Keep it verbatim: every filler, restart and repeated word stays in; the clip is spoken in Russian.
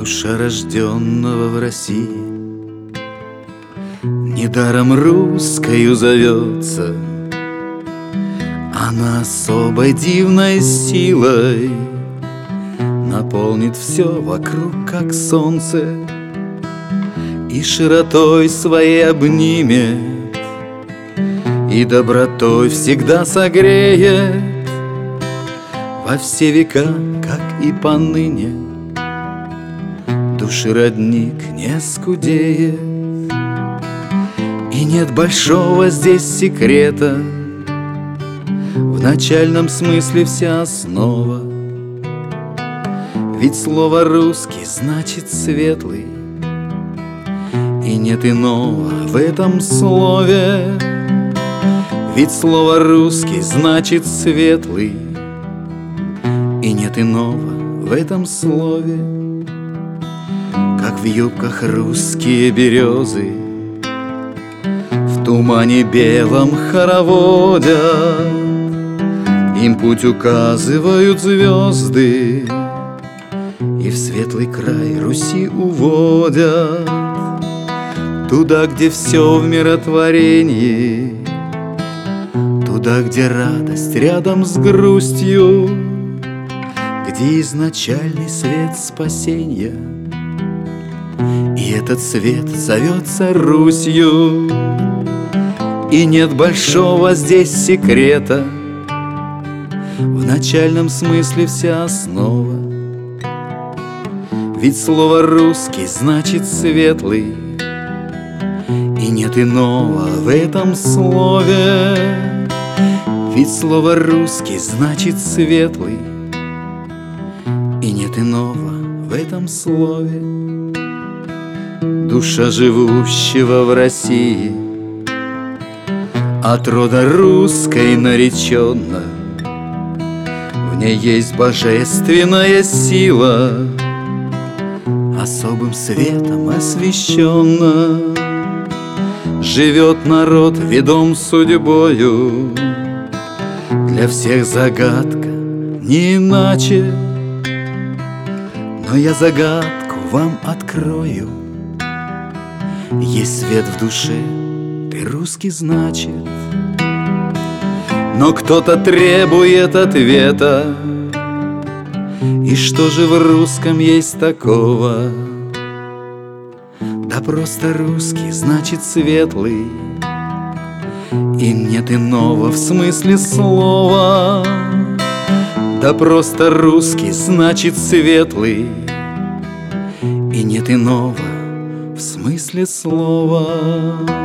Душа рожденного в России недаром русскою зовется. Она особой дивной силой наполнит все вокруг, как солнце, и широтой своей обнимет, и добротой всегда согреет во все века, как и поныне. Души родник не скудеет, и нет большого здесь секрета. В начальном смысле вся основа, ведь слово «русский» значит «светлый», и нет иного в этом слове. Ведь слово «русский» значит «светлый», и нет иного в этом слове. Как в юбках русские березы в тумане белом хороводят, им путь указывают звезды и в светлый край Руси уводят. Туда, где все в миротворении, туда, где радость рядом с грустью, где изначальный свет спасения, и этот свет зовется Русью. И нет большого здесь секрета, в начальном смысле вся основа, ведь слово «русский» значит «светлый», и нет иного в этом слове. Ведь слово «русский» значит «светлый», и нет иного в этом слове. Душа живущего в России от рода русской нареченна, в ней есть божественная сила, особым светом освещенна. Живет народ, ведом судьбою, для всех загадка не иначе. Но я загадку вам открою: есть свет в душе, ты русский, значит. Но кто-то требует ответа, и что же в русском есть такого? Да просто русский значит светлый, и нет иного в смысле слова. Да просто русский значит светлый, и нет иного в смысле слова.